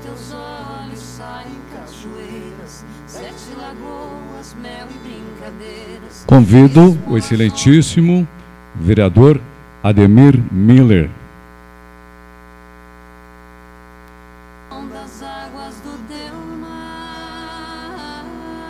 teus olhos saem cachoeiras, 7 lagoas, mel e brincadeiras. Convido o excelentíssimo vereador Ademir Miller. Das águas do teu mar,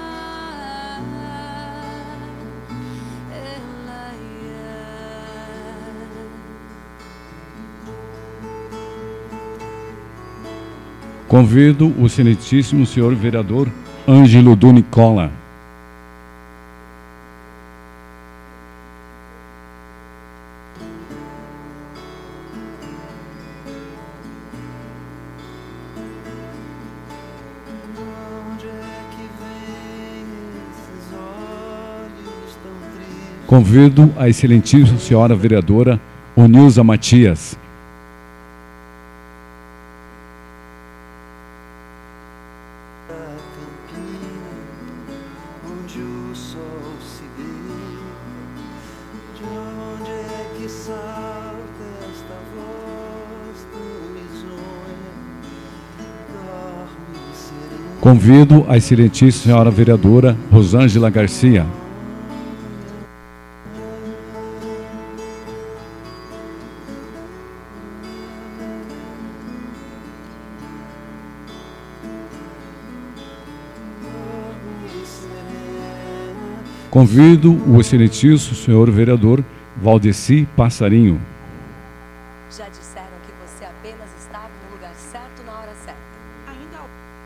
Convido o excelentíssimo senhor vereador Ângelo do Nicola. Convido a excelentíssima senhora vereadora Onilza Matias. Convido a excelentíssima senhora vereadora Rosângela Garcia. Convido o excelentíssimo senhor vereador Valdeci Passarinho. Já disseram que você apenas estava no lugar certo na hora certa. Ainda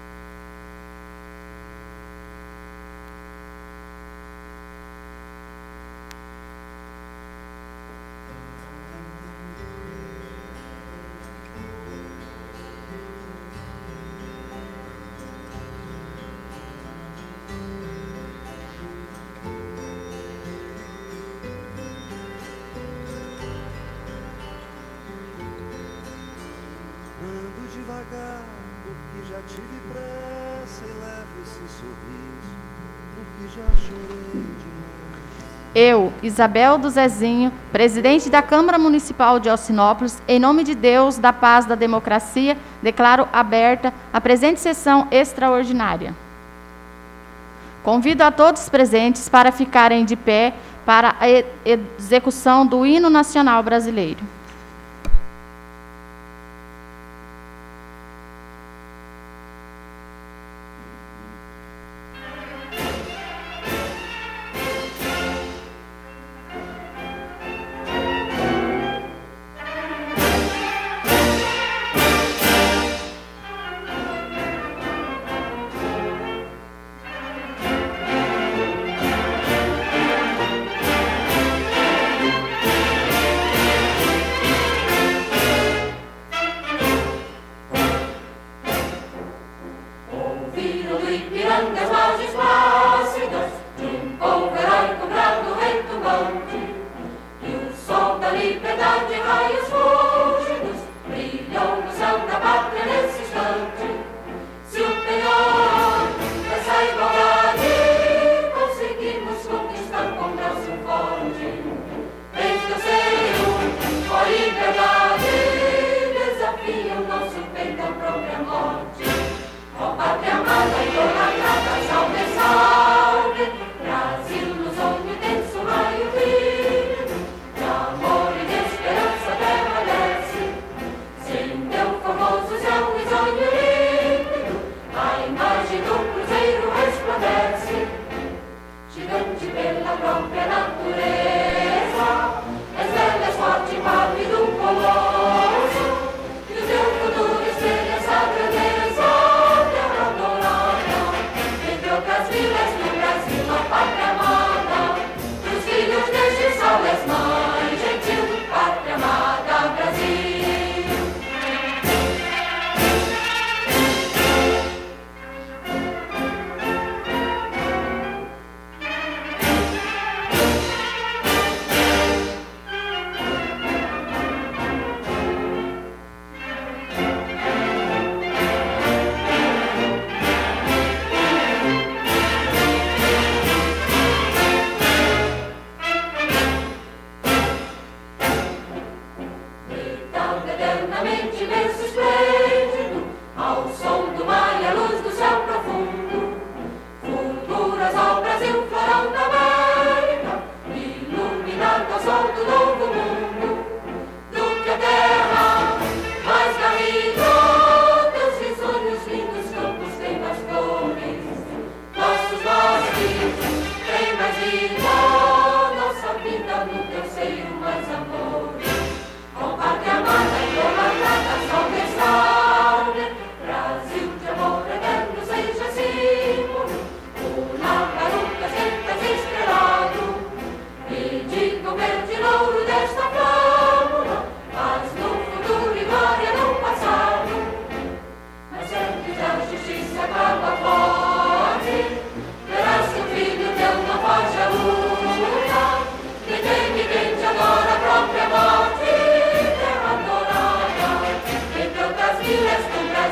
devagar, porque já tive pressa e levo esse sorriso, porque já chorei demais. Eu, Isabel do Zezinho, presidente da Câmara Municipal de Alcinópolis, em nome de Deus, da paz, da democracia, declaro aberta a presente sessão extraordinária. Convido a todos os presentes para ficarem de pé para a execução do Hino Nacional Brasileiro.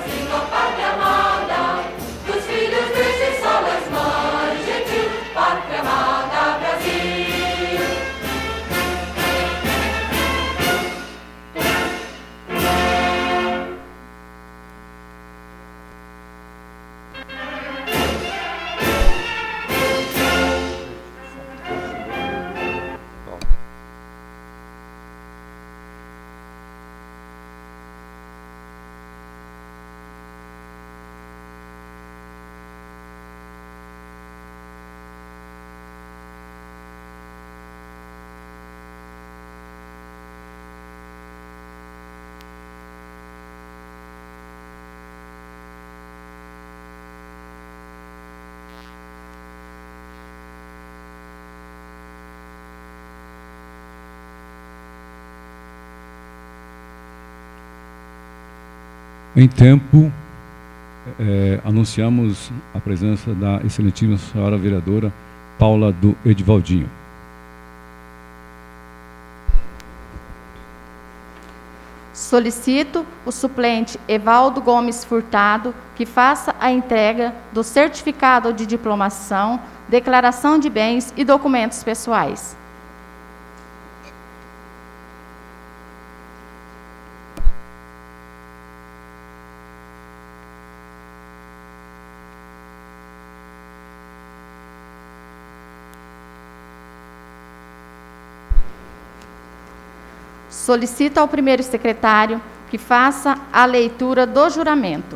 Brasil, ó pátria amada, dos filhos destes solas mais gentil, pátria amada, Brasil. Em tempo, anunciamos a presença da excelentíssima senhora vereadora Paula do Edivaldinho. Solicito o suplente Evaldo Gomes Furtado que faça a entrega do certificado de diplomação, declaração de bens e documentos pessoais. Solicito ao primeiro secretário que faça a leitura do juramento.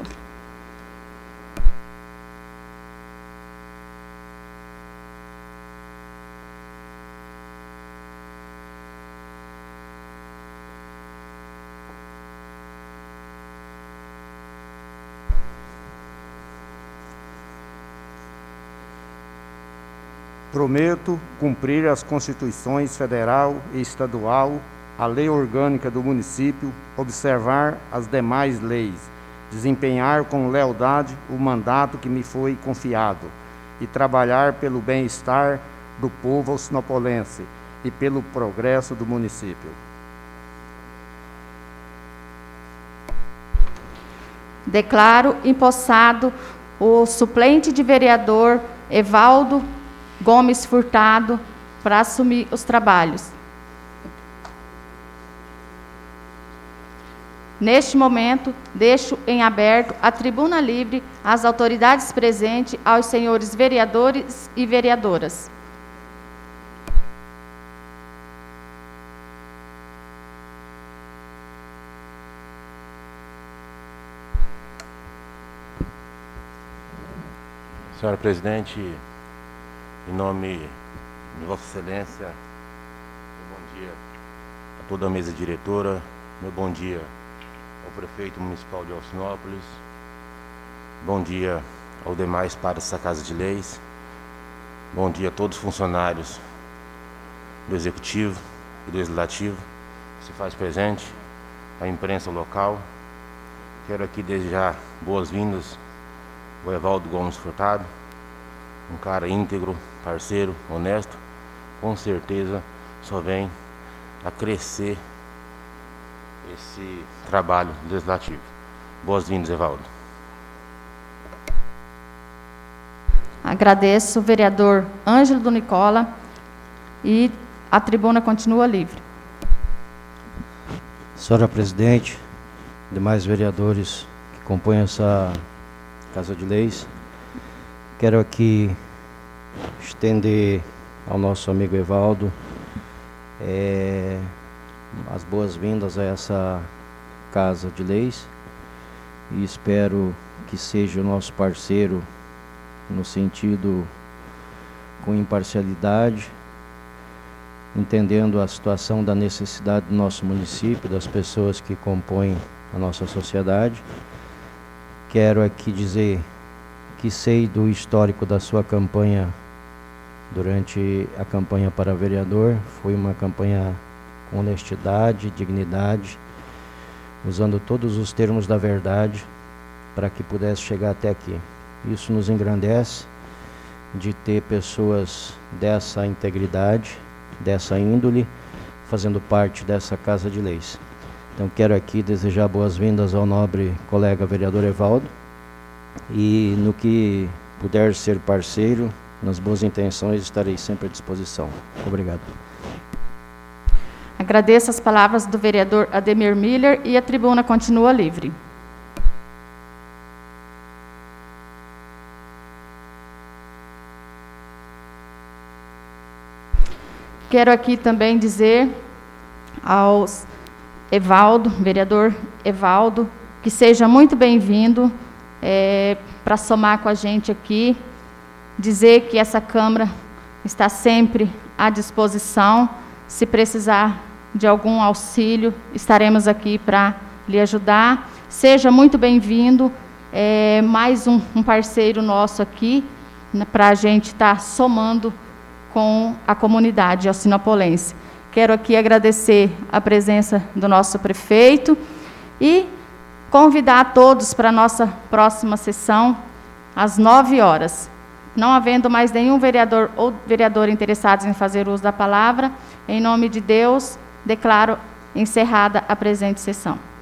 Prometo cumprir as Constituições Federal e Estadual, a lei orgânica do município, observar as demais leis, desempenhar com lealdade o mandato que me foi confiado e trabalhar pelo bem-estar do povo alcinopolense e pelo progresso do município. Declaro empossado o suplente de vereador Evaldo Gomes Furtado para assumir os trabalhos. Neste momento, deixo em aberto a tribuna livre às autoridades presentes, aos senhores vereadores e vereadoras. Senhora Presidente, em nome de Vossa Excelência, meu bom dia a toda a mesa diretora, meu bom dia ao Prefeito Municipal de Alcinópolis, bom dia aos demais pares dessa Casa de Leis, bom dia a todos os funcionários do Executivo e do Legislativo que se faz presente, a imprensa local. Quero aqui desejar boas-vindas ao Evaldo Gomes Furtado, um cara íntegro, parceiro, honesto, com certeza só vem a crescer esse trabalho legislativo. Boas-vindas, Evaldo. Agradeço o vereador Ângelo do Nicola e a tribuna continua livre. Senhora Presidente, demais vereadores que compõem essa Casa de Leis, quero aqui estender ao nosso amigo Evaldo as boas-vindas a essa Casa de Leis e espero que seja o nosso parceiro no sentido com imparcialidade, entendendo a situação da necessidade do nosso município, das pessoas que compõem a nossa sociedade. Quero aqui dizer que sei do histórico da sua campanha durante a campanha para vereador. Foi uma campanha com honestidade, dignidade, usando todos os termos da verdade para que pudesse chegar até aqui. Isso nos engrandece de ter pessoas dessa integridade, dessa índole, fazendo parte dessa Casa de Leis. Então, quero aqui desejar boas-vindas ao nobre colega vereador Evaldo, e no que puder ser parceiro, nas boas intenções, estarei sempre à disposição. Obrigado. Agradeço as palavras do vereador Ademir Miller e a tribuna continua livre. Quero aqui também dizer aos Evaldo, vereador Evaldo, que seja muito bem-vindo para somar com a gente aqui, dizer que essa Câmara está sempre à disposição. Se precisar de algum auxílio, estaremos aqui para lhe ajudar. Seja muito bem-vindo, mais um parceiro nosso aqui, para a gente estar somando com a comunidade alcinopolense. Quero aqui agradecer a presença do nosso prefeito e convidar a todos para a nossa próxima sessão, às 9h. Não havendo mais nenhum vereador ou vereadora interessados em fazer uso da palavra, em nome de Deus, declaro encerrada a presente sessão.